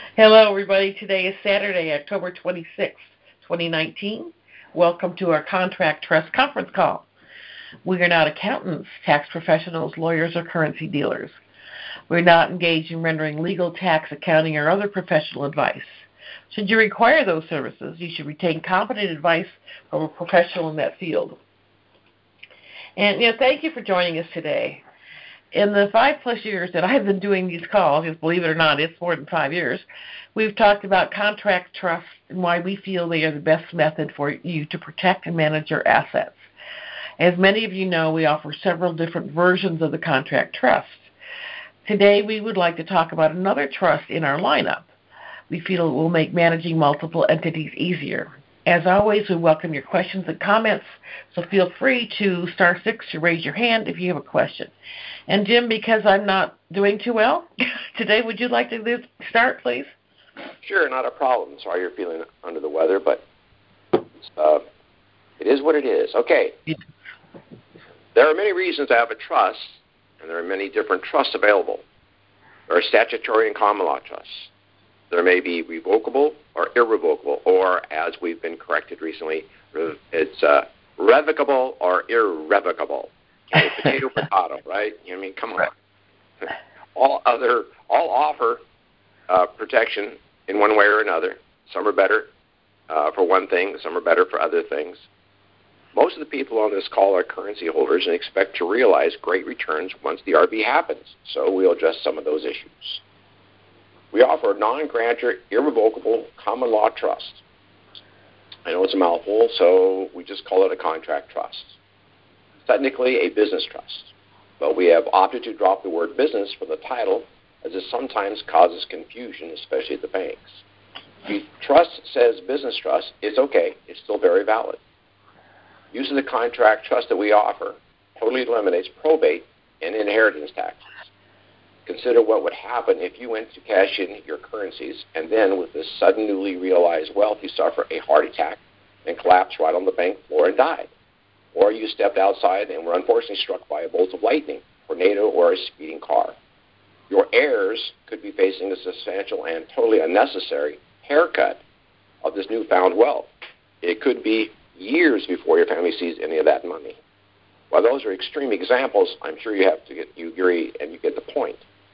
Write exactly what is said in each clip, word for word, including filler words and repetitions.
Hello, everybody. Today is Saturday, October twenty-sixth, twenty nineteen. Welcome to our Contract Trust conference call. We are not accountants, tax professionals, lawyers, or currency dealers. We're not engaged in rendering legal, tax, accounting, or other professional advice. Should you require those services, you should retain competent advice from a professional in that field. And, you know, thank you for joining us today. In the five-plus years that I've been doing these calls, because believe it or not, it's more than five years, we've talked about contract trusts and why we feel they are the best method for you to protect and manage your assets. As many of you know, we offer several different versions of the contract trust. Today, we would like to talk about another trust in our lineup. We feel it will make managing multiple entities easier. As always, we welcome your questions and comments, so feel free to star six to raise your hand if you have a question. And Jim, because I'm not doing too well today, would you like to start, please? Sure, not a problem. Sorry you're feeling under the weather, but uh, it is what it is. Okay. Yeah. There are many reasons to have a trust, and there are many different trusts available. There are statutory and common law trusts. There may be revocable or irrevocable, or as we've been corrected recently, it's uh, revocable or irrevocable. Okay, potato, potato, right? I mean, come on. All other, all offer uh, protection in one way or another. Some are better uh, for one thing. Some are better for other things. Most of the people on this call are currency holders and expect to realize great returns once the R B happens. So we'll address some of those issues. We offer a non-grantor, irrevocable common law trust. I know it's a mouthful, so we just call it a contract trust. It's technically a business trust, but we have opted to drop the word business from the title as it sometimes causes confusion, especially at the banks. The trust says business trust, it's okay. It's still very valid. Use of the contract trust that we offer totally eliminates probate and inheritance taxes. Consider what would happen if you went to cash in your currencies and then with this sudden newly realized wealth you suffer a heart attack and collapse right on the bank floor and died. Or you stepped outside and were unfortunately struck by a bolt of lightning, tornado, or a speeding car. Your heirs could be facing a substantial and totally unnecessary haircut of this newfound wealth. It could be years before your family sees any of that money. While those are extreme examples, I'm sure you have to get you agree and you get the point.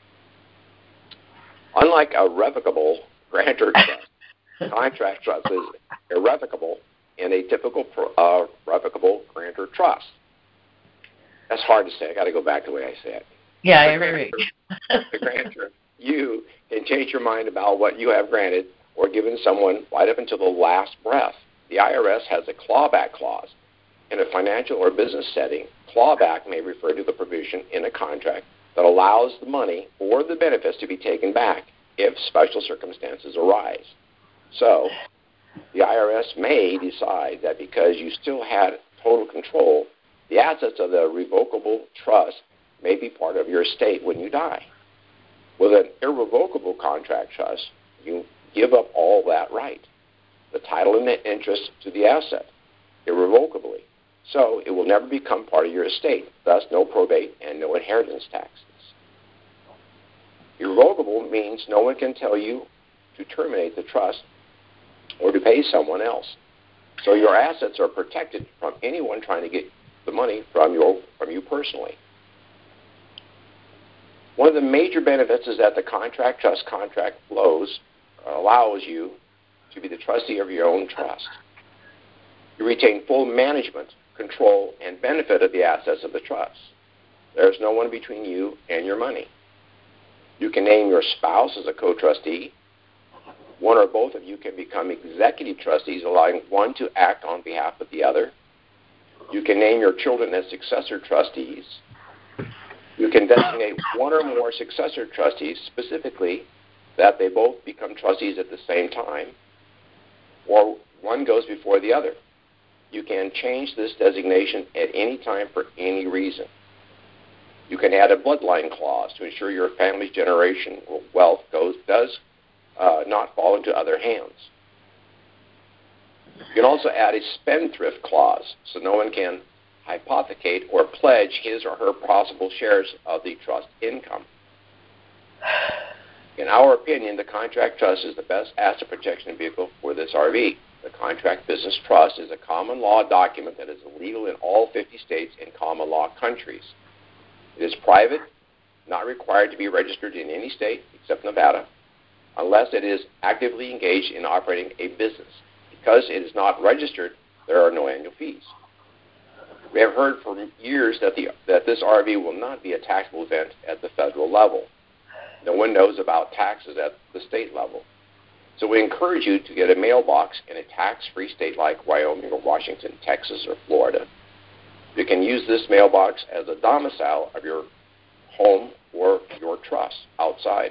Unlike a revocable grantor trust, contract trust is irrevocable in a typical uh, revocable grantor trust. That's hard to say. I got to go back to the way I said it. Yeah, I agree. The grantor, you can change your mind about what you have granted or given someone right up until the last breath. The I R S has a clawback clause. In a financial or business setting, clawback may refer to the provision in a contract that allows the money or the benefits to be taken back if special circumstances arise. So, the I R S may decide that because you still had total control, the assets of the revocable trust may be part of your estate when you die. With an irrevocable contract trust, you give up all that right, the title and the interest to the asset, irrevocably. So it will never become part of your estate, thus no probate and no inheritance taxes. Irrevocable means no one can tell you to terminate the trust or to pay someone else. So your assets are protected from anyone trying to get the money from your from you personally. One of the major benefits is that the contract trust contract flows allows you to be the trustee of your own trust. You retain full management, control, and benefit of the assets of the trust. There's no one between you and your money. You can name your spouse as a co-trustee. One or both of you can become executive trustees, allowing one to act on behalf of the other. You can name your children as successor trustees. You can designate one or more successor trustees specifically that they both become trustees at the same time, or one goes before the other. You can change this designation at any time for any reason. You can add a bloodline clause to ensure your family's generation wealth goes does uh, not fall into other hands. You can also add a spendthrift clause so no one can hypothecate or pledge his or her possible shares of the trust income. In our opinion, the contract trust is the best asset protection vehicle for this R V. The Contract Business Trust is a common law document that is legal in all fifty states and common law countries. It is private, not required to be registered in any state except Nevada, unless it is actively engaged in operating a business. Because it is not registered, there are no annual fees. We have heard for years that, the, that this R V will not be a taxable event at the federal level. No one knows about taxes at the state level. So we encourage you to get a mailbox in a tax-free state like Wyoming or Washington, Texas, or Florida. You can use this mailbox as a domicile of your home or your trust outside.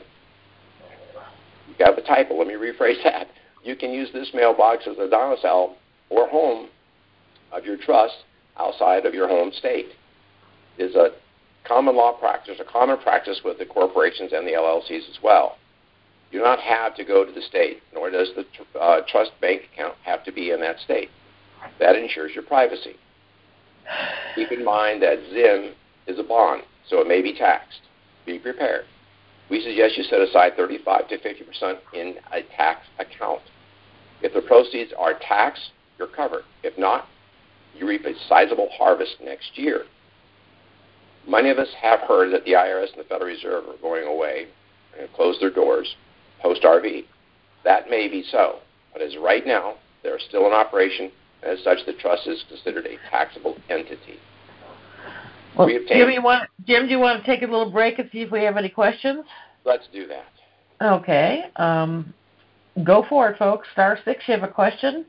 You got the typo. Let me rephrase that. You can use this mailbox as a domicile or home of your trust outside of your home state. It is a common law practice, a common practice with the corporations and the L L Cs as well. You do not have to go to the state, nor does the uh, trust bank account have to be in that state. That ensures your privacy. Keep in mind that Z I M is a bond, so it may be taxed. Be prepared. We suggest you set aside thirty-five to fifty percent in a tax account. If the proceeds are taxed, you're covered. If not, you reap a sizable harvest next year. Many of us have heard that the I R S and the Federal Reserve are going away and close their doors post-R V. That may be so, but as right now, they're still in operation, and as such, the trust is considered a taxable entity. Well, Jim, you want, Jim, do you want to take a little break and see if we have any questions? Let's do that. Okay. Um, go for it, folks. Star six, you have a question?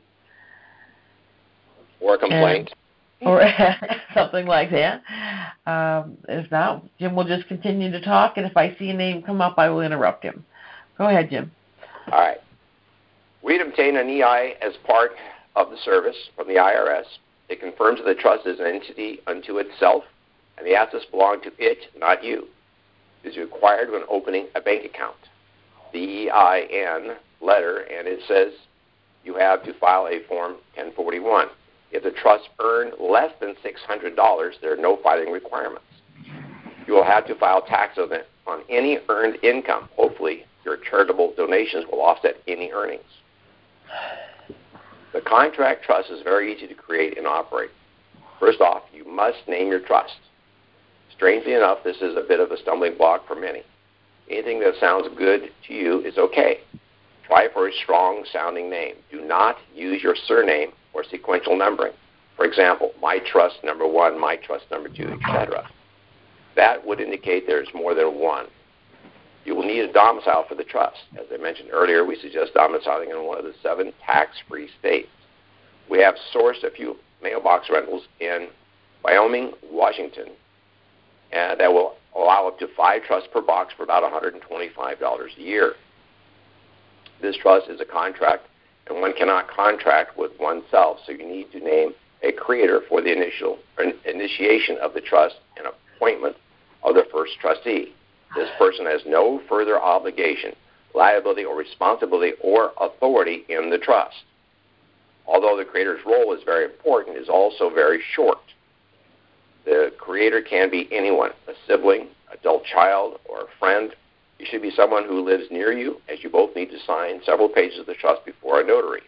Or a complaint. And, or something like that. Um, if not, Jim will just continue to talk, and if I see a name come up, I will interrupt him. Go ahead, Jim. All right. We'd obtain an E I as part of the service from the I R S. It confirms that the trust is an entity unto itself, and the assets belong to it, not you. It is required when opening a bank account. The E I N letter, and it says you have to file a Form ten forty-one. If the trust earned less than six hundred dollars, there are no filing requirements. You will have to file tax on, it, on any earned income. Hopefully, your charitable donations will offset any earnings. The contract trust is very easy to create and operate. First off, you must name your trust. Strangely enough, this is a bit of a stumbling block for many. Anything that sounds good to you is okay. Try for a strong-sounding name. Do not use your surname or sequential numbering. For example, my trust number one, my trust number two, et cetera. That would indicate there's more than one. You will need a domicile for the trust. As I mentioned earlier, we suggest domiciling in one of the seven tax-free states. We have sourced a few mailbox rentals in Wyoming, Washington, and that will allow up to five trusts per box for about one hundred twenty-five dollars a year. This trust is a contract, and one cannot contract with oneself, so you need to name a creator for the initial initiation of the trust and appointment of the first trustee. This person has no further obligation, liability, or responsibility or authority in the trust. Although the creator's role is very important, it is also very short. The creator can be anyone, a sibling, adult child, or a friend. It should be someone who lives near you, as you both need to sign several pages of the trust before a notary.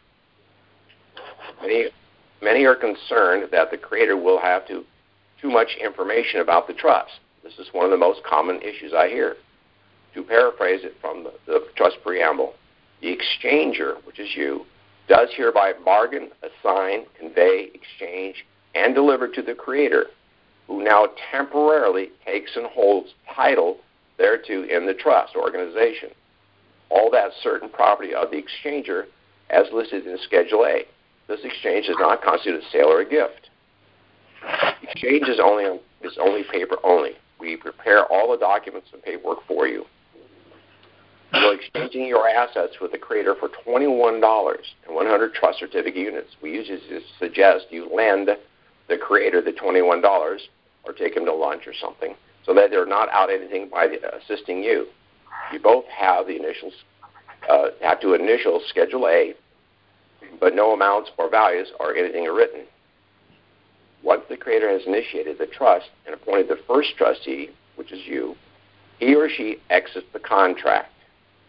Many, many are concerned that the creator will have to, too much information about the trust. This is one of the most common issues I hear. To paraphrase it from the, the trust preamble, the exchanger, which is you, does hereby bargain, assign, convey, exchange, and deliver to the creator, who now temporarily takes and holds title thereto in the trust organization. All that certain property of the exchanger as listed in Schedule A. This exchange does not constitute a sale or a gift. Exchange is only, is only paper only. We prepare all the documents and paperwork for you. You're exchanging your assets with the creator for twenty-one dollars and one hundred trust certificate units. We usually suggest you lend the creator the twenty-one dollars or take him to lunch or something so that they're not out anything by assisting you. You both have the initials, uh, have to initial Schedule A, but no amounts or values or anything are written. Once the creator has initiated the trust and appointed the first trustee, which is you, he or she exits the contract.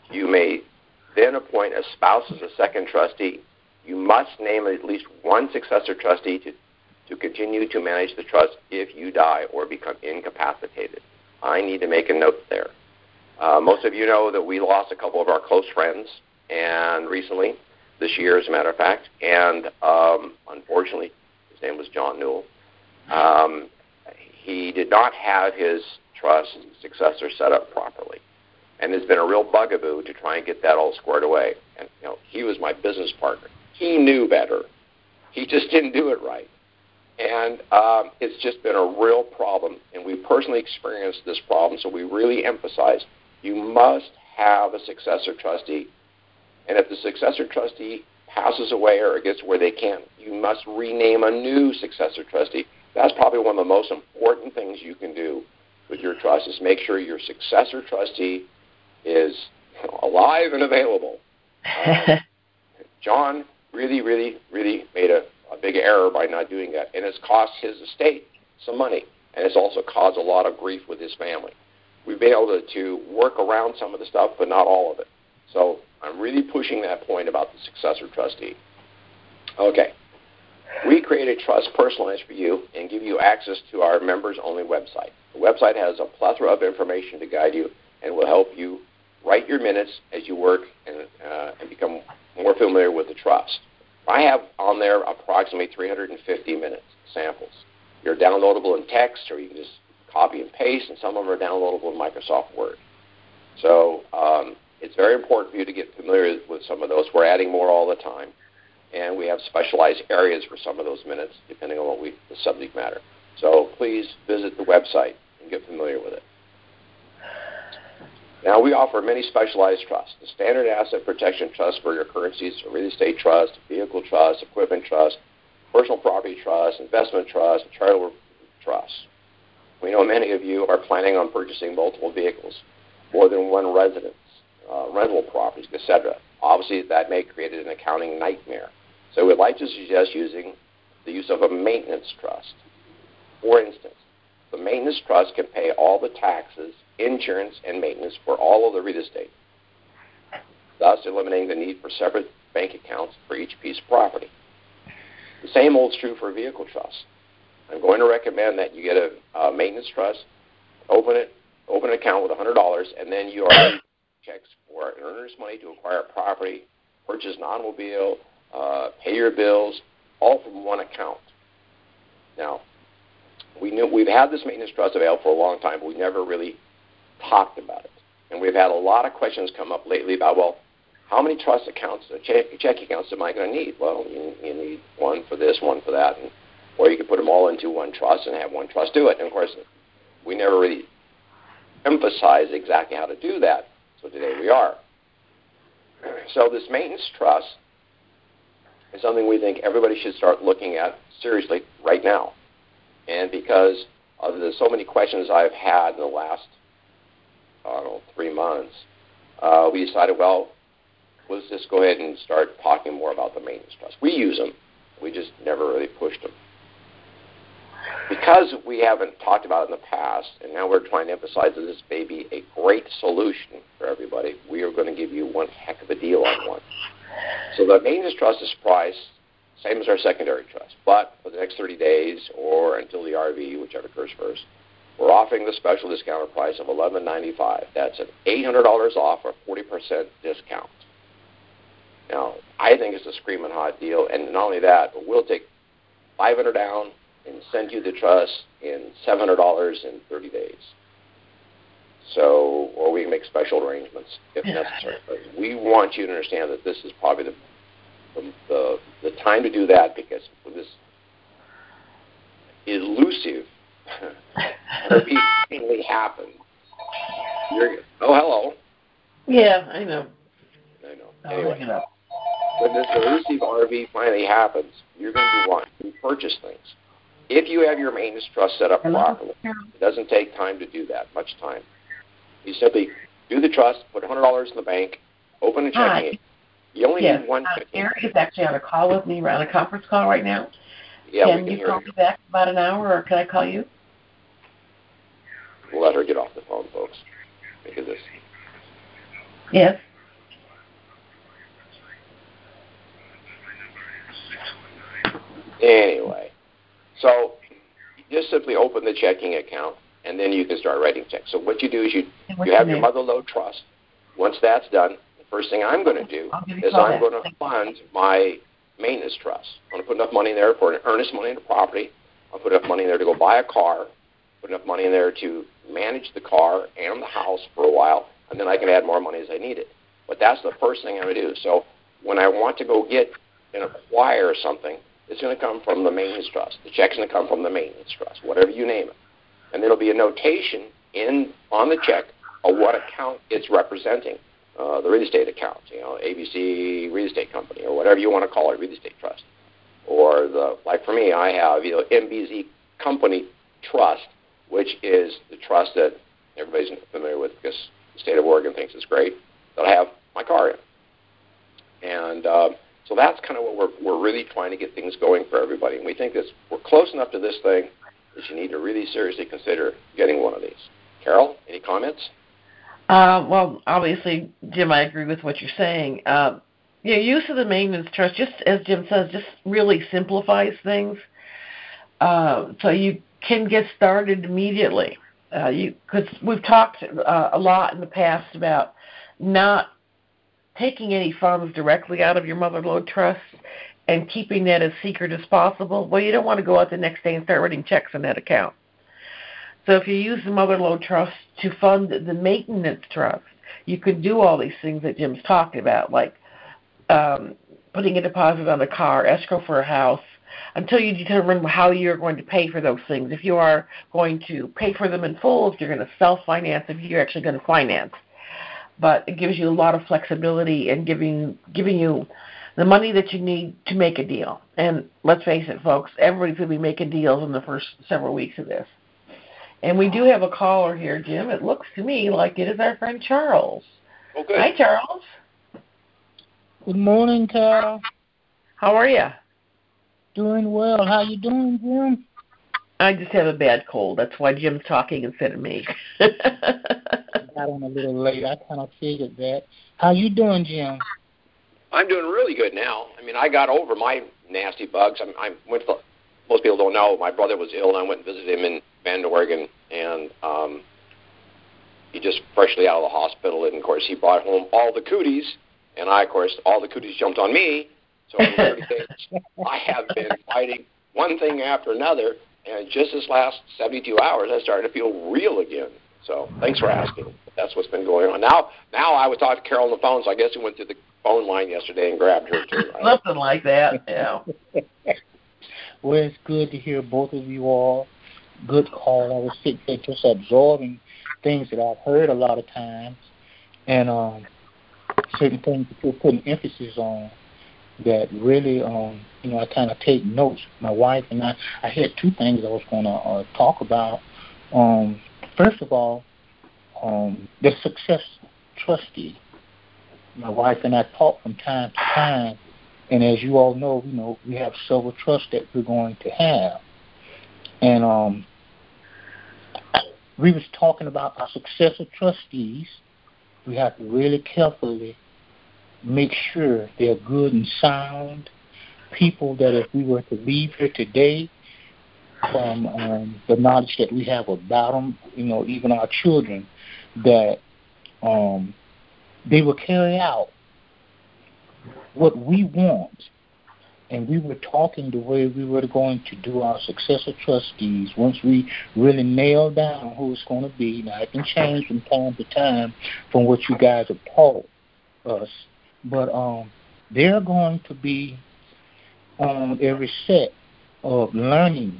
You may then appoint a spouse as a second trustee. You must name at least one successor trustee to, to continue to manage the trust if you die or become incapacitated. I need to make a note there. Uh, most of you know that we lost a couple of our close friends, and recently, this year as a matter of fact, and um, unfortunately, his name was John Newell. Um, he did not have his trust successor set up properly, and it's been a real bugaboo to try and get that all squared away. And you know, he was my business partner. He knew better. He just didn't do it right. And um, it's just been a real problem, and we personally experienced this problem, so we really emphasize you must have a successor trustee. And if the successor trustee passes away or gets where they can't, you must rename a new successor trustee. That's probably one of the most important things you can do with your trust is make sure your successor trustee is alive and available. Um, John really, really, really made a, a big error by not doing that, and it's cost his estate some money, and it's also caused a lot of grief with his family. We've been able to, to work around some of the stuff, but not all of it. So I'm really pushing that point about the successor trustee. Okay. We create a trust personalized for you and give you access to our members-only website. The website has a plethora of information to guide you and will help you write your minutes as you work and, uh, and become more familiar with the trust. I have on there approximately three hundred fifty minutes samples. They're downloadable in text, or you can just copy and paste, and some of them are downloadable in Microsoft Word. So um, it's very important for you to get familiar with some of those. We're adding more all the time, and we have specialized areas for some of those minutes, depending on what we, the subject matter. So please visit the website and get familiar with it. Now, we offer many specialized trusts. The standard asset protection trust for your currencies, a real estate trust, vehicle trust, equipment trust, personal property trust, investment trust, and charitable trust. We know many of you are planning on purchasing multiple vehicles, more than one residence, uh, rental properties, et cetera. Obviously, that may create an accounting nightmare. So we'd like to suggest using the use of a maintenance trust. For instance, the maintenance trust can pay all the taxes, insurance, and maintenance for all of the real estate, thus eliminating the need for separate bank accounts for each piece of property. The same holds true for vehicle trusts. I'm going to recommend that you get a, a maintenance trust, open it, open an account with one hundred dollars, and then you are checks for earnest money to acquire property, purchase an automobile, uh, pay your bills, all from one account. Now, we knew we've had this maintenance trust available for a long time, but we never really talked about it. And we've had a lot of questions come up lately about, well, how many trust accounts, check, check accounts am I going to need? Well, you, you need one for this, one for that, and, or you can put them all into one trust and have one trust do it. And, of course, we never really emphasized exactly how to do that, so today we are. So this maintenance trust is something we think everybody should start looking at seriously right now. And because of the so many questions I've had in the last, I don't know, three months, uh, we decided, well, let's just go ahead and start talking more about the maintenance trust. We use them. We just never really pushed them. Because we haven't talked about it in the past, and now we're trying to emphasize that this may be a great solution for everybody, we are going to give you one heck of a deal on one. So the maintenance trust is priced same as our secondary trust, but for the next thirty days or until the R V, whichever occurs first, we're offering the special discounted price of eleven ninety-five. That's an eight hundred dollars off or forty percent discount. Now, I think it's a screaming hot deal, and not only that, but we'll take five hundred dollars down and send you the trust in seven hundred dollars in thirty days. So, or we can make special arrangements if necessary. But we want you to understand that this is probably the the, the, the time to do that, because with this elusive repeatedly happen. You're, oh, hello. Yeah, I know. I know. I'll anyway, hang it up. when this elusive R V finally happens, you're going to want to purchase things. If you have your maintenance trust set up Hello? properly, it doesn't take time to do that, much time. You simply do the trust, put one hundred dollars in the bank, open a checking account. You only yes. need one uh, checking. Eric is actually on a call with me. We're on a conference call right now. Yeah, can we can you hear call you. me back in about an hour, or can I call you? We'll let her get off the phone, folks, because this. Yes. Anyway, so you just simply open the checking account, and then you can start writing checks. So what you do is you, you have your Mother Lode Trust. Once that's done, the first thing I'm going to do is I'm going to fund my maintenance trust. I'm going to put enough money in there for an earnest money into property. I'll put enough money in there to go buy a car, put enough money in there to manage the car and the house for a while, and then I can add more money as I need it. But that's the first thing I'm going to do. So when I want to go get and acquire something, it's going to come from the maintenance trust. The check's going to come from the maintenance trust, whatever you name it. And there will be a notation in on the check of what account it's representing, uh, the real estate account, you know, A B C Real Estate Company or whatever you want to call it, real estate trust. Or, the like for me, I have, you know, M B Z Company Trust, which is the trust that everybody's familiar with because the state of Oregon thinks it's great, that I have my car in. And uh, so that's kind of what we're we're really trying to get things going for everybody. And we think that we're close enough to this thing that you need to really seriously consider getting one of these. Carol, any comments? Uh, well, obviously, Jim, I agree with what you're saying. Uh, yeah, use of the maintenance trust, just as Jim says, just really simplifies things. Uh, so you can get started immediately. Uh, you, because we've talked uh, a lot in the past about not taking any funds directly out of your Mother Lode Trust and keeping that as secret as possible. Well, you don't want to go out the next day and start writing checks in that account. So if you use the Mother Lode Trust to fund the maintenance trust, you can do all these things that Jim's talking about, like um, putting a deposit on a car, escrow for a house, until you determine how you're going to pay for those things. If you are going to pay for them in full, if you're going to self-finance, if you're actually going to finance. But it gives you a lot of flexibility and giving giving you the money that you need to make a deal. And let's face it, folks, everybody's going to be making deals in the first several weeks of this. And we do have a caller here, Jim. It looks to me like it is our friend Charles. Oh, good. Hi, Charles. Good morning, Carol. How are you? Doing well. How you doing, Jim? I just have a bad cold. That's why Jim's talking instead of me. I got on a little late. I kind of figured that. How you doing, Jim? I'm doing really good now. I mean, I got over my nasty bugs. I'm, I went to, most people don't know, my brother was ill, and I went and visited him in Bend, Oregon, and um, he just freshly out of the hospital, and, of course, he brought home all the cooties, and I, of course, all the cooties jumped on me. So in thirty days, I have been fighting one thing after another, and just this last seventy-two hours, I started to feel real again. So thanks for asking. That's what's been going on. Now, now I was talking to Carol on the phone, so I guess he went through the phone line yesterday and grabbed her too. Right? Something like that, yeah. Well, it's good to hear both of you all. Good call. I was sitting there just absorbing things that I've heard a lot of times, and um, certain things that you're putting emphasis on that really, um, you know, I kind of take notes. My wife and I, I had two things I was going to uh, talk about. Um, first of all, um, the success trustee. My wife and I talk from time to time, and as you all know, you know, we have several trusts that we're going to have. And um, we was talking about our successor trustees. We have to really carefully make sure they're good and sound people, that if we were to leave here today, from um, the knowledge that we have about them, you know, even our children, that um, they will carry out what we want. And we were talking the way we were going to do our successor trustees once we really nail down who it's going to be. Now, it can change from time to time from what you guys have taught us, but um, they're going to be on every set of learning,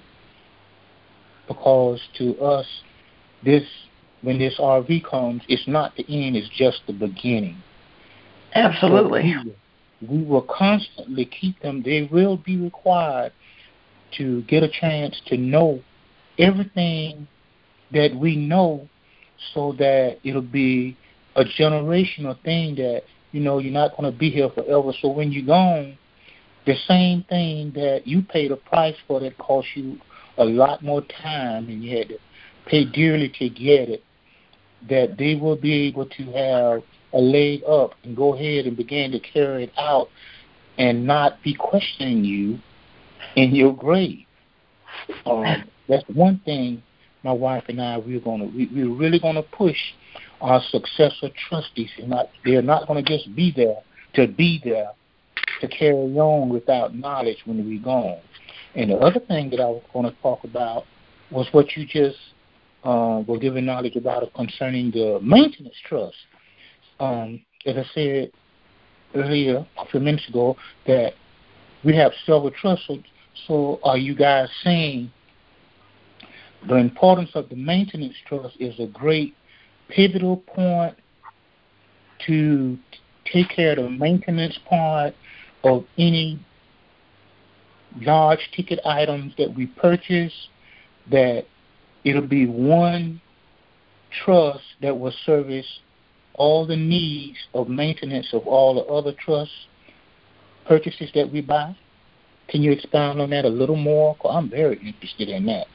because to us, this when this R V comes, it's not the end, it's just the beginning. Absolutely. So we, we will constantly keep them. They will be required to get a chance to know everything that we know, so that it'll be a generational thing that, you know, you're not going to be here forever. So when you're gone, the same thing that you paid a price for that cost you a lot more time and you had to pay dearly to get it, that they will be able to have a leg up and go ahead and begin to carry it out and not be questioning you in your grave. Um, that's one thing my wife and I we're gonna we, we're really gonna push our successor trustees. They're not they're not gonna just be there to be there to carry on without knowledge when we're gone. And the other thing that I was going to talk about was what you just uh, were giving knowledge about concerning the maintenance trust. Um, as I said earlier, a few minutes ago, that we have several trusts. So, so are you guys saying the importance of the maintenance trust is a great pivotal point to take care of the maintenance part of any large ticket items that we purchase, that it'll be one trust that will service all the needs of maintenance of all the other trust purchases that we buy? Can you expound on that a little more? 'Cause I'm very interested in that.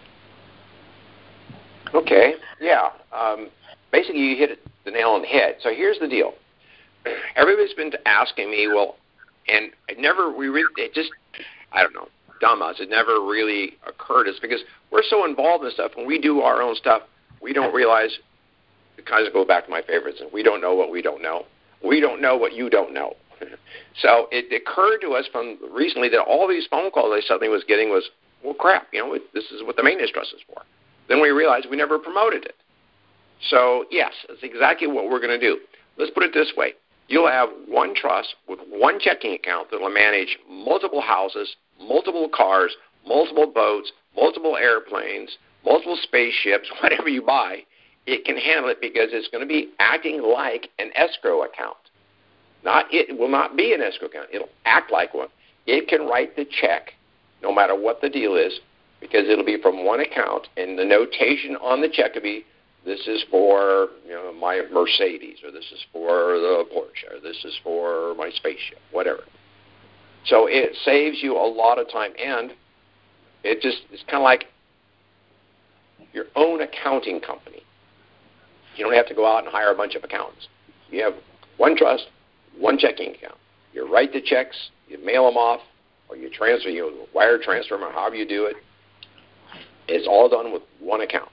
Okay, yeah. Um, basically, you hit the nail on the head. So here's the deal. Everybody's been asking me, well, and it never, we really, it just, I don't know, dumb us. It never really occurred to us because we're so involved in stuff. When we do our own stuff, we don't realize, it kind of go back to my favorites, and we don't know what we don't know. We don't know what you don't know. So it occurred to us from recently that all these phone calls I suddenly was getting was, well, crap, you know, this is what the maintenance trust is for. Then we realized we never promoted it. So, yes, that's exactly what we're going to do. Let's put it this way. You'll have one trust with one checking account that will manage multiple houses, multiple cars, multiple boats, multiple airplanes, multiple spaceships, whatever you buy. It can handle it because it's going to be acting like an escrow account. Not it will not be an escrow account. It'll act like one. It can write the check no matter what the deal is because it'll be from one account, and the notation on the check will be, this is for, you know, my Mercedes, or this is for the Porsche, or this is for my spaceship, whatever. So it saves you a lot of time, and it just it's kind of like your own accounting company. You don't have to go out and hire a bunch of accountants. You have one trust, one checking account. You write the checks, you mail them off, or you transfer, you wire transfer them, or however you do it. It's all done with one account.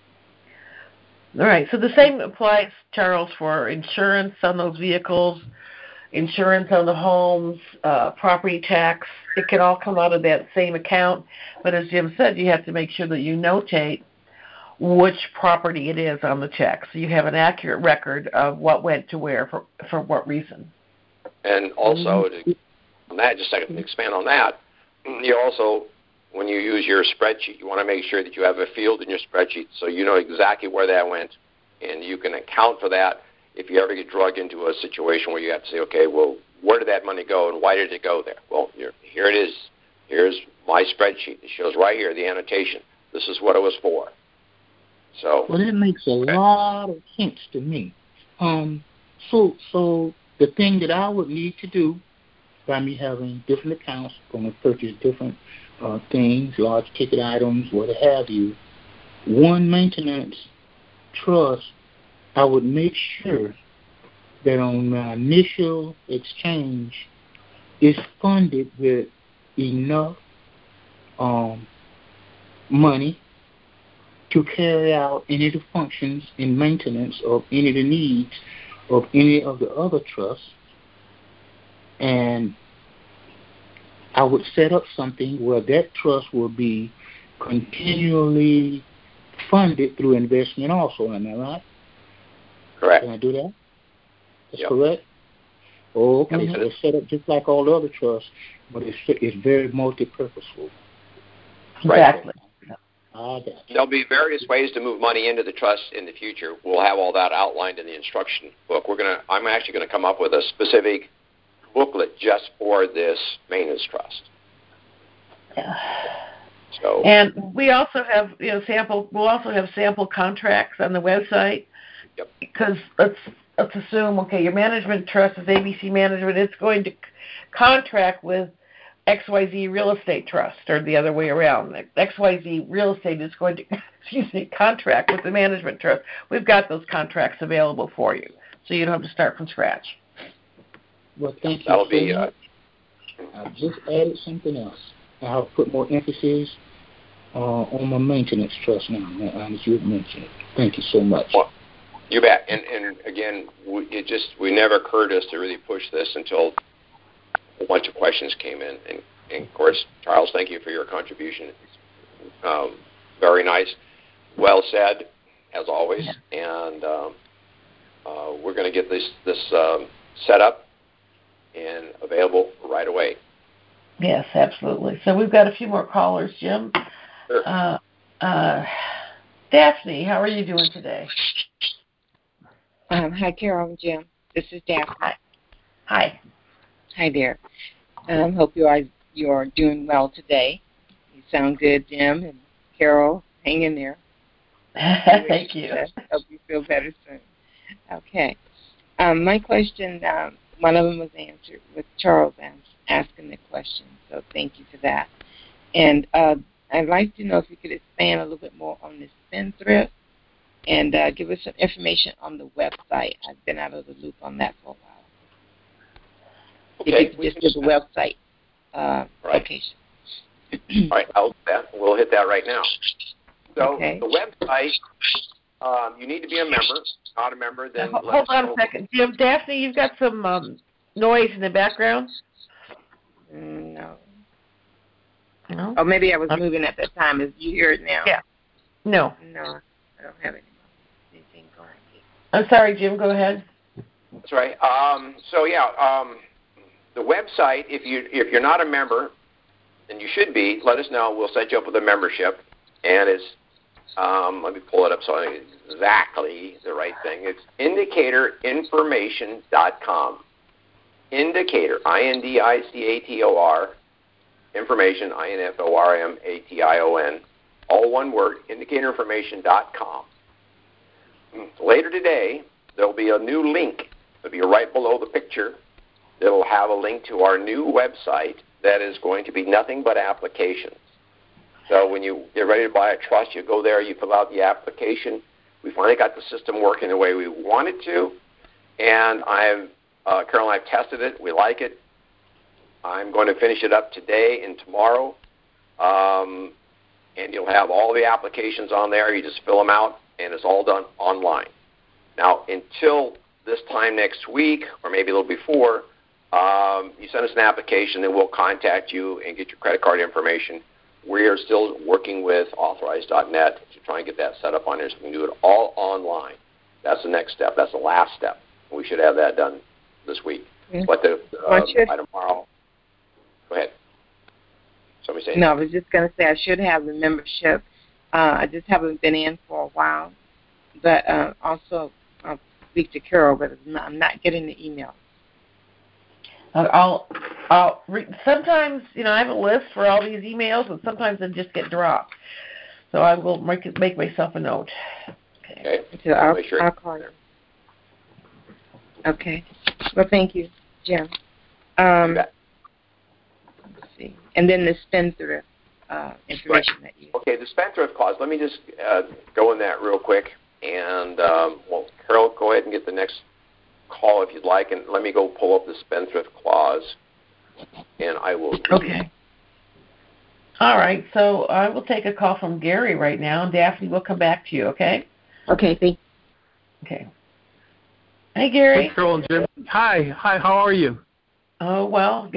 All right, so the same applies, Charles, for insurance on those vehicles, insurance on the homes, uh, property tax. It can all come out of that same account. But as Jim said, you have to make sure that you notate which property it is on the check, so you have an accurate record of what went to where for, for what reason. And also, to, on that, just a second, to expand on that, you also, when you use your spreadsheet, you want to make sure that you have a field in your spreadsheet so you know exactly where that went, and you can account for that if you ever get drugged into a situation where you have to say, okay, well, where did that money go and why did it go there? Well, here it is. Here's my spreadsheet. It shows right here the annotation. This is what it was for. So, well, that makes a okay. lot of sense to me. Um, so, so the thing that I would need to do by me having different accounts, going to purchase different uh, things, large ticket items, what have you, one maintenance trust, I would make sure that on my initial exchange is funded with enough um, money to carry out any of the functions and maintenance of any of the needs of any of the other trusts. And I would set up something where that trust will be continually funded through investment also. Am I right? Correct. Can I do that? That's yep. correct? Oh, okay. Yep. So it's set up just like all the other trusts, but it's, it's very multi-purposeful. Exactly. Right. There'll be various ways to move money into the trust in the future. We'll have all that outlined in the instruction book. We're gonna. I'm actually going to come up with a specific booklet just for this maintenance trust. Yeah. So. And we also have, you know, sample. We'll also have sample contracts on the website. Yep. Because let's let's assume, okay, your management trust is A B C Management. It's going to contract with X Y Z Real Estate Trust, or the other way around. X Y Z Real Estate is going to, excuse me, contract with the management trust. We've got those contracts available for you, so you don't have to start from scratch. Well, thank you That'll so be, much. uh, I just added something else. I'll put more emphasis uh, on my maintenance trust now, as you mentioned. Thank you so much. Well, you bet. And and again, we, it just we never occurred to us to really push this until a bunch of questions came in. And, and of course, Charles, thank you for your contribution. Um, very nice, well said, as always. Yeah. And um, uh, we're going to get this this um, set up and available right away. Yes, absolutely. So we've got a few more callers, Jim. Sure. Uh, uh, Daphne, how are you doing today? Um, hi, Carol and Jim. This is Daphne. Hi. Hi. Hi there. Um, hope you are you are doing well today. You sound good, Jim and Carol. Hang in there. Thank you. Hope you feel better soon. Okay. Um, my question, um, one of them was answered with Charles asking the question, so thank you for that. And uh, I'd like to know if you could expand a little bit more on this spendthrift and uh, give us some information on the website. I've been out of the loop on that for a while. Okay. If you could just give the website uh, right. location. All right, I'll, that, we'll hit that right now. So okay. the website, um, you need to be a member. Not a member, then now, let hold us on know. a second, Jim. Daphne, you've got some um, noise in the background. No. No. Oh, maybe I was um, moving at that time. Is you hear it now? Yeah. No. No, I don't have any, anything going. I'm sorry, Jim. Go ahead. That's right. Um, so yeah, um, the website. If you if you're not a member, and you should be, let us know. We'll set you up with a membership. And it's, um, let me pull it up so I know exactly the right thing. It's indicator information dot com. Indicator, I N D I C A T O R, information, I N F O R M A T I O N, all one word, indicator information dot com. Later today, there'll be a new link. It'll be right below the picture. It'll have a link to our new website that is going to be nothing but applications. So when you get ready to buy a trust, you go there, you fill out the application. We finally got the system working the way we want it to, and I've, uh, Carol and I have tested it. We like it. I'm going to finish it up today and tomorrow, um, and you'll have all the applications on there. You just fill them out, and it's all done online. Now, until this time next week, or maybe a little before, um, you send us an application, then we'll contact you and get your credit card information. We are still working with authorize dot net to try and get that set up on there so we can do it all online. That's the next step. That's the last step. We should have that done this week. Mm-hmm. But the uh, by tomorrow, go ahead. Somebody say No, that. I was just going to say I should have the membership. Uh, I just haven't been in for a while. But uh, also I'll speak to Carol, but I'm not getting the email. I'll, I'll re- sometimes, you know, I have a list for all these emails, and sometimes they just get dropped. So I will make it, make myself a note. Okay. okay. So I'll, sure I'll call you. Okay. Well, thank you, Jim. Um, you let's see. And then the spendthrift uh, information right. that you. Okay, the spendthrift clause. Let me just uh, go in that real quick, and um, well, Carol, go ahead and get the next call if you'd like, and let me go pull up the spendthrift clause, and I will. Okay. All right, so I will take a call from Gary right now, and Daphne will come back to you, okay? Okay, thank you. Okay. Hey, Gary. Hey, Carol and Jim. Hi. Hi, how are you? Oh, well.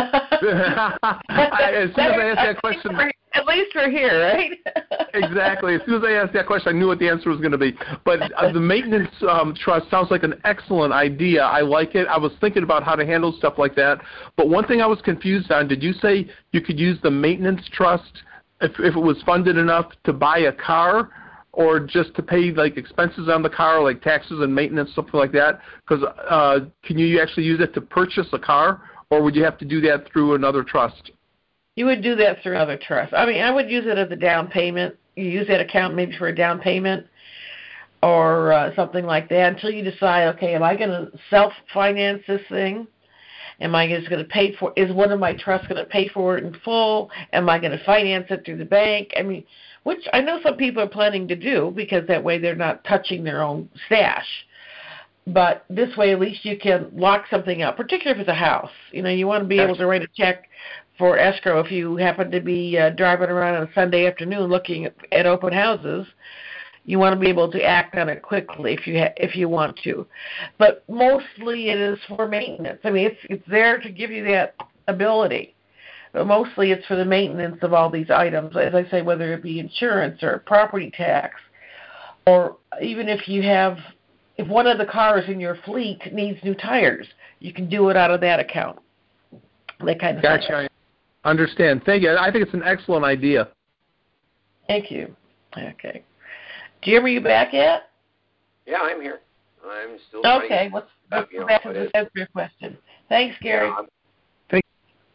I, as soon as I asked that question. At least we're here, right? Exactly. As soon as I asked that question, I knew what the answer was going to be. But uh, the maintenance um, trust sounds like an excellent idea. I like it. I was thinking about how to handle stuff like that. But one thing I was confused on, did you say you could use the maintenance trust if, if it was funded enough to buy a car, or just to pay like expenses on the car, like taxes and maintenance, something like that? Because uh, can you actually use it to purchase a car, or would you have to do that through another trust? You would do that through another trust. I mean, I would use it as a down payment. You use that account maybe for a down payment or uh, something like that until you decide, okay, am I going to self-finance this thing? Am I just going to pay for, is one of my trusts going to pay for it in full? Am I going to finance it through the bank? I mean, which I know some people are planning to do because that way they're not touching their own stash. but this way at least you can lock something up, particularly if it's a house. You know, you want to be able to write a check for escrow if you happen to be uh, driving around on a Sunday afternoon looking at, at open houses. You want to be able to act on it quickly if you ha- if you want to, but mostly it is for maintenance. I mean, it's it's there to give you that ability, but mostly it's for the maintenance of all these items. As I say, whether it be insurance or property tax, or even if you have, if one of the cars in your fleet needs new tires, you can do it out of that account. That kind of gotcha. thing. I understand. Thank you. I think it's an excellent idea. Thank you. Okay. Jim, are you back yet? Yeah, I'm here. I'm still okay. Let's, let's you go know, back to this answer your question. Thanks, Gary. Yeah, Thank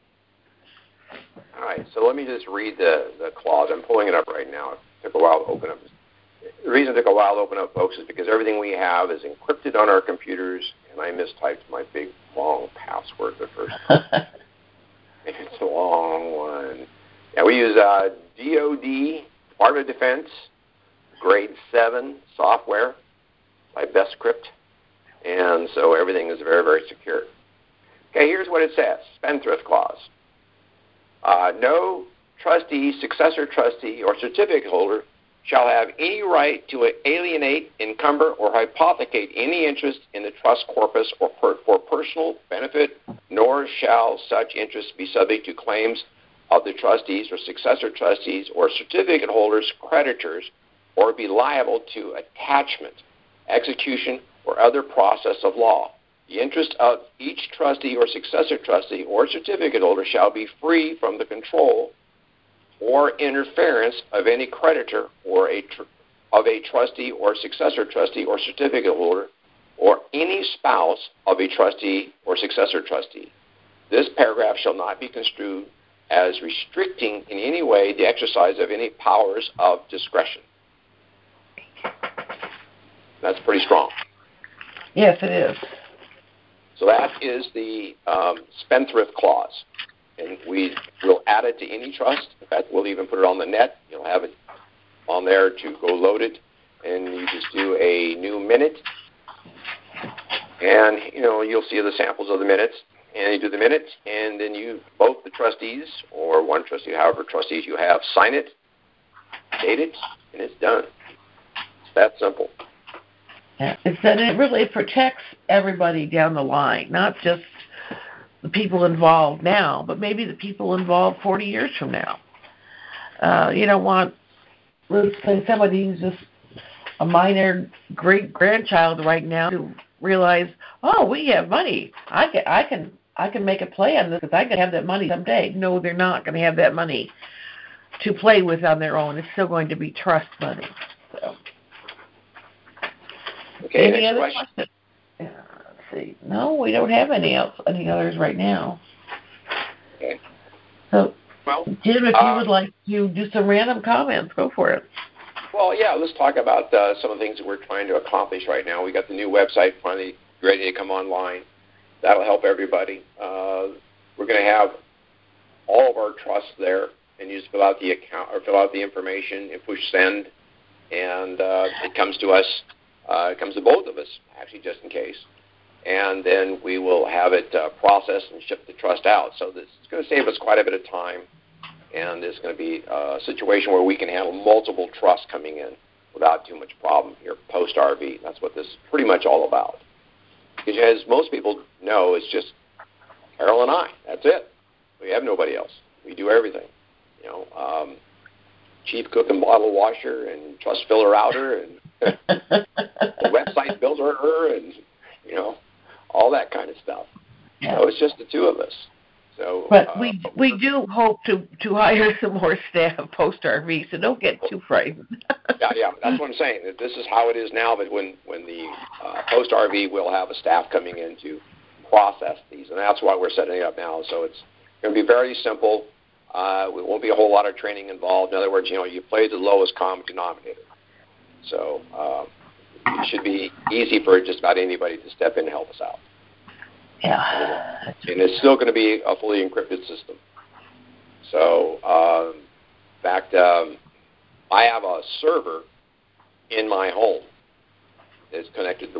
all right, so let me just read the, the clause. I'm pulling it up right now. It took a while to open up. The reason it took a while to open up, folks, is because everything we have is encrypted on our computers, and I mistyped my big, long password the first time. It's a long one. Yeah, we use uh, D O D, Department of Defense, Grade seven software by BestCrypt, and so everything is very, very secure. Okay, here's what it says, Spendthrift Clause. Uh, no trustee, successor trustee, or certificate holder shall have any right to alienate, encumber, or hypothecate any interest in the trust corpus or per, for personal benefit, nor shall such interest be subject to claims of the trustees or successor trustees or certificate holders' creditors, or be liable to attachment, execution, or other process of law. The interest of each trustee or successor trustee or certificate holder shall be free from the control or interference of any creditor or a tr- of a trustee or successor trustee or certificate holder or any spouse of a trustee or successor trustee. This paragraph shall not be construed as restricting in any way the exercise of any powers of discretion. That's pretty strong. Yes, it is. So that is the um, Spendthrift Clause. And we will add it to any trust. In fact, we'll even put it on the net. You'll have it on there to go load it. And you just do a new minute. And, you know, you'll see the samples of the minutes. And you do the minutes, and then you, both the trustees, or one trustee, however trustees you have, sign it, date it, and it's done. It's that simple. Yeah, it's that it really protects everybody down the line, not just the people involved now, but maybe the people involved forty years from now. Uh, you don't want, let's say, somebody who's just a minor great-grandchild right now to realize, oh, we have money. I can, I can, I can make a play on this because I can have that money someday. No, they're not going to have that money to play with on their own. It's still going to be trust money. So. Okay, Any next other question. questions? Yeah, let's see. No, we don't have any else, any others right now. Okay. So, well, Jim, if uh, you would like to do some random comments, go for it. Well, yeah, let's talk about uh, some of the things that we're trying to accomplish right now. We got the new website finally ready to come online. That'll help everybody. Uh, we're going to have all of our trusts there, and you just fill out the account or fill out the information and push send, and uh, it comes to us. Uh, it comes to both of us, actually, just in case. And then we will have it uh, processed and ship the trust out. So this is going to save us quite a bit of time, and it's going to be a situation where we can handle multiple trusts coming in without too much problem here post-R V. That's what this is pretty much all about. Because as most people know, it's just Carol and I. That's it. We have nobody else. We do everything. You know, um, chief cook and bottle washer and trust filler outer and the website builder and, you know, all that kind of stuff. Yeah. So it's just the two of us. So, but uh, we we do hope to, to hire some more staff post-R V, so don't get too frightened. yeah, yeah, that's what I'm saying. This is how it is now, but when, when the uh, post-R V, we'll have a staff coming in to process these, and that's why we're setting it up now. So it's going to be very simple. Uh, there won't be a whole lot of training involved. In other words, you know, you play the lowest common denominator. So uh, it should be easy for just about anybody to step in and help us out. Yeah. And it's still going to be a fully encrypted system. So, um, in fact, um, I have a server in my home that's connected to web,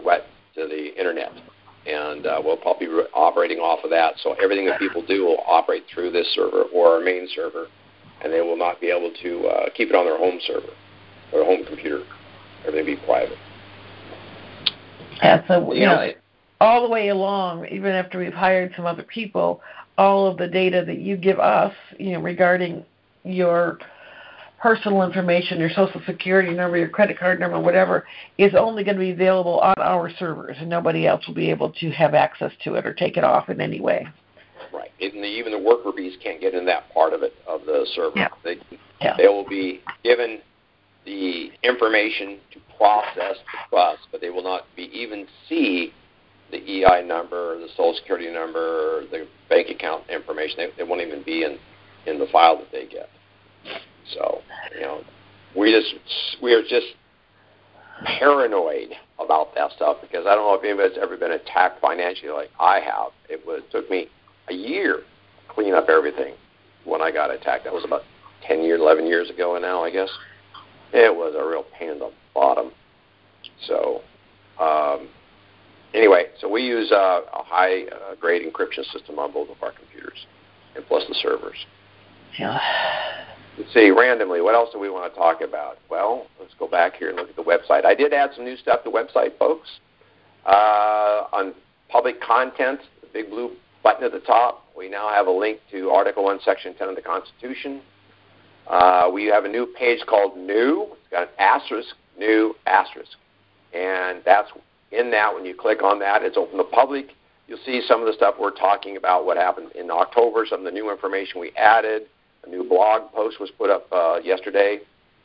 to the internet, and uh, we'll probably be operating off of that. So everything that people do will operate through this server or our main server, and they will not be able to uh, keep it on their home server or home computer. Everything will be private. Yeah, so, you know, all the way along, even after we've hired some other people, all of the data that you give us, you know, regarding your personal information, your social security number, your credit card number, whatever, is only going to be available on our servers, and nobody else will be able to have access to it or take it off in any way. Right. And the, even the worker bees can't get in that part of it, of the server. Yeah. They, yeah. they will be given the information to process the trust, but they will not be even see the E I number, or the social security number, or the bank account information. They, they won't even be in, in the file that they get. So, you know, we just we are just paranoid about that stuff, because I don't know if anybody's ever been attacked financially like I have. It was took me a year to clean up everything when I got attacked. That was about ten years, eleven years ago now, I guess. It was a real pain in the bottom. So, um, anyway, so we use uh, a high-grade uh, encryption system on both of our computers, and plus the servers. Yeah. Let's see, randomly, what else do we want to talk about? Well, let's go back here and look at the website. I did add some new stuff to the website, folks. Uh, on public content, the big blue button at the top, we now have a link to Article one, Section ten of the Constitution. Uh, we have a new page called New. It's got an asterisk, New, asterisk. And that's in that. When you click on that, it's open to the public. You'll see some of the stuff we're talking about, what happened in October, some of the new information we added. A new blog post was put up uh, yesterday.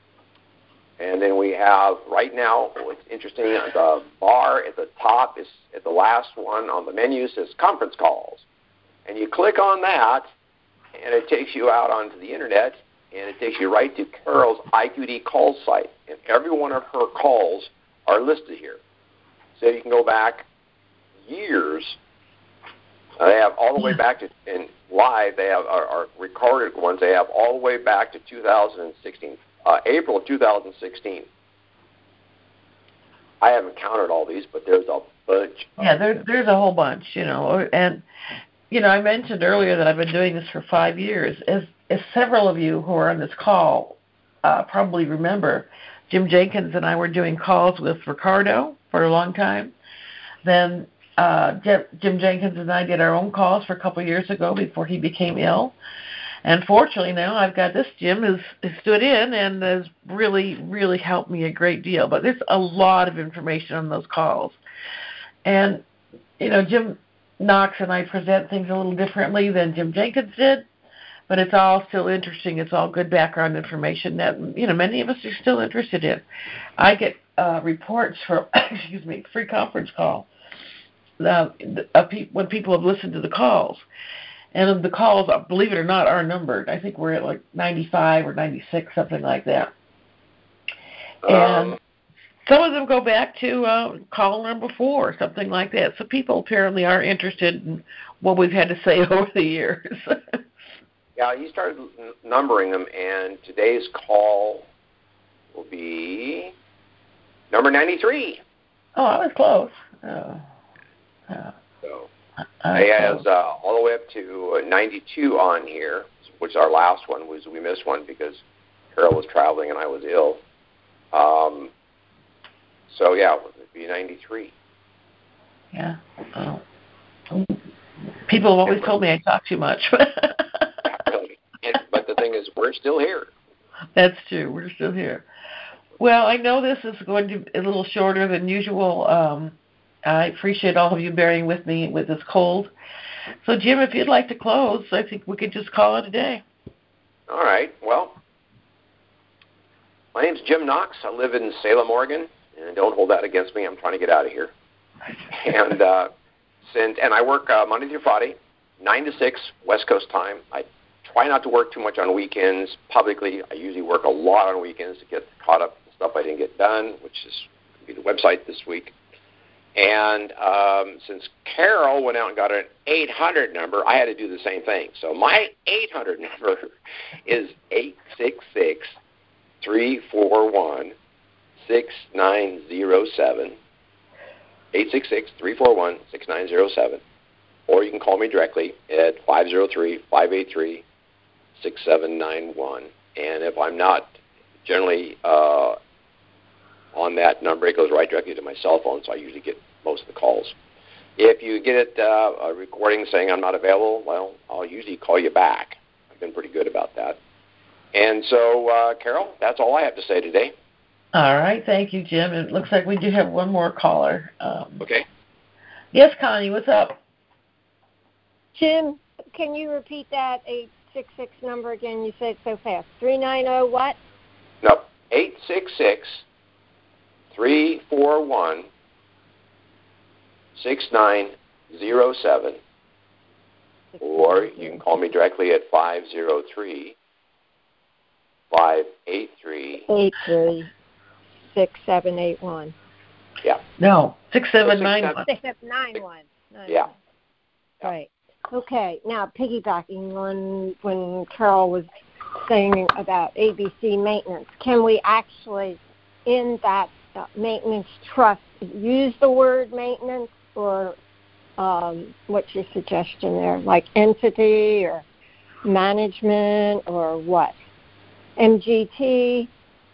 And then we have, right now, what's interesting, the bar at the top is at the last one on the menu says conference calls. And you click on that, and it takes you out onto the internet, and it takes you right to Carol's I Q D call site. And every one of her calls are listed here. So you can go back years. Uh, they have all the way back to, in live, they have our, our recorded ones, they have all the way back to two thousand sixteen, uh, April of two thousand sixteen. I haven't counted all these, but there's a bunch. Yeah, there, there's a whole bunch, you know. And, you know, I mentioned earlier that I've been doing this for five years. As, as several of you who are on this call uh, probably remember, Jim Jenkins and I were doing calls with Ricardo for a long time. Then uh, Jim, Jim Jenkins and I did our own calls for a couple of years ago before he became ill. And fortunately now I've got this Jim who's, who's stood in and has really, really helped me a great deal. But there's a lot of information on those calls. And, you know, Jim Knox and I present things a little differently than Jim Jenkins did, but it's all still interesting. It's all good background information that, you know, many of us are still interested in. I get uh, reports from, excuse me, free conference call uh, uh, when people have listened to the calls. And the calls, believe it or not, are numbered. I think we're at like ninety-five or ninety-six, something like that. And some of them go back to uh, call number four, something like that. So people apparently are interested in what we've had to say over the years. Yeah, he started n- numbering them, and today's call will be number ninety-three. Oh, I was close. Oh, uh, so I he has uh, all the way up to uh, ninety-two on here, which our last one was. We missed one because Carol was traveling and I was ill. Um, so, yeah, it would be ninety-three. Yeah. Oh. People have always told me I talk too much. And, but the thing is, we're still here. That's true. We're still here. Well, I know this is going to be a little shorter than usual. Um, I appreciate all of you bearing with me with this cold. So, Jim, if you'd like to close, I think we could just call it a day. All right. Well, my name's Jim Knox. I live in Salem, Oregon, and don't hold that against me. I'm trying to get out of here. And uh, since, and I work uh, Monday through Friday, nine to six West Coast time. I try not to work too much on weekends. Publicly, I usually work a lot on weekends to get caught up with stuff I didn't get done, which is be the website this week. And um, since Carol went out and got an eight hundred number, I had to do the same thing. So my eight hundred number is eight six six, three four one, six nine zero seven. eight six six, three four one, six nine zero seven. Or you can call me directly at five oh three, five eight three, six seven nine one. And if I'm not generally uh, on that number, it goes right directly to my cell phone, so I usually get most of the calls. If you get it, uh, a recording saying I'm not available, well, I'll usually call you back. I've been pretty good about that. And so, uh, Carol, that's all I have to say today. All right. Thank you, Jim. It looks like we do have one more caller. Um, okay. Yes, Connie, what's up? Jim, can you repeat that eight six six number again? You said it so fast. three nine zero what? No, eight six six, three four one, six nine zero seven. Or you can call me directly at five oh three, five eight three, eight three six seven eight one. Yeah. No, six seven nine one. six seven nine one. Yeah. Right. Okay. Now, piggybacking on when Carol was saying about A B C maintenance, can we actually, in that uh, maintenance trust, use the word maintenance, or um, what's your suggestion there? Like entity or management or what? M G T?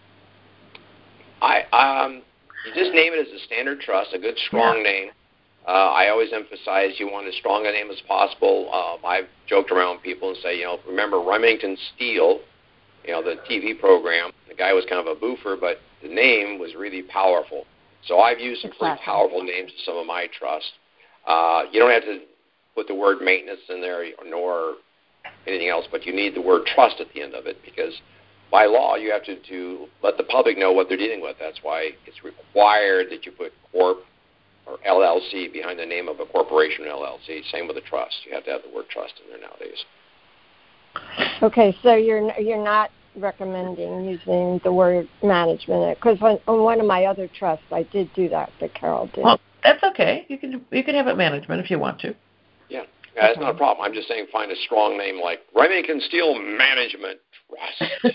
I um, you just name it as a standard trust, a good strong yeah. name. Uh, I always emphasize you want as strong a name as possible. Um, I've joked around with people and say, you know, remember Remington Steele, you know, the T V program. The guy was kind of a boofer, but the name was really powerful. So I've used some pretty powerful names in some of my trusts. Uh, you don't have to put the word maintenance in there nor anything else, but you need the word trust at the end of it, because by law you have to, to let the public know what they're dealing with. That's why it's required that you put corp or L L C behind the name of a corporation or L L C. Same with a trust. You have to have the word trust in there nowadays. Okay, so you're you're not recommending using the word management, because on, on one of my other trusts I did do that, that Carol did. Well, that's okay. You can you can have it management if you want to. Yeah, yeah that's okay. Not a problem. I'm just saying find a strong name like Remington Steele Management Trust.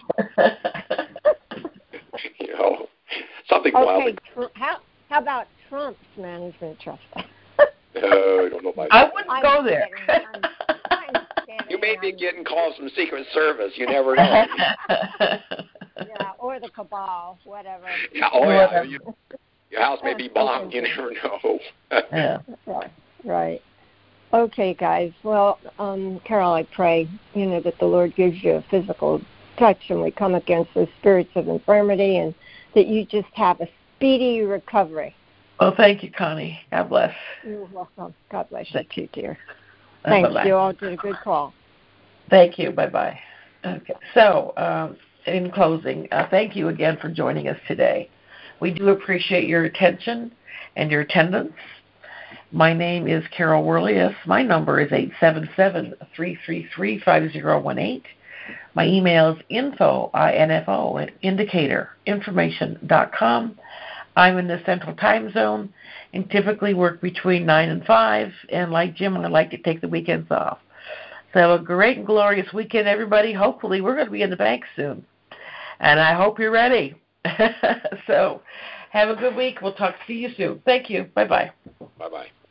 You know, something okay, wildly. Tr- how how about Trump's Management Trust? No, I don't know about I that. wouldn't I'm go there. Kidding. I'm, I'm kidding. You may be I'm... getting calls from Secret Service. You never know. Yeah, or the cabal, whatever. Yeah, oh, yeah. You, your house may be bombed. You never know. Yeah. Right. Right. Okay, guys. Well, um, Carol, I pray, you know, that the Lord gives you a physical touch and we come against the spirits of infirmity, and that you just have a speedy recovery. Well, thank you, Connie. God bless. You're welcome. God bless you too, dear. Uh, Thanks. bye-bye. You all did a good call. Thank you. Bye-bye. Okay. So, um, in closing, uh, thank you again for joining us today. We do appreciate your attention and your attendance. My name is Carol Worley. My number is eight seven seven, three three three, five zero one eight. My email is info, I N F O, at indicator information dot com. I'm in the Central Time Zone and typically work between nine and five. And like Jim, I like to take the weekends off. So have a great and glorious weekend, everybody. Hopefully we're going to be in the bank soon. And I hope you're ready. So have a good week. We'll talk to you soon. Thank you. Bye-bye. Bye-bye.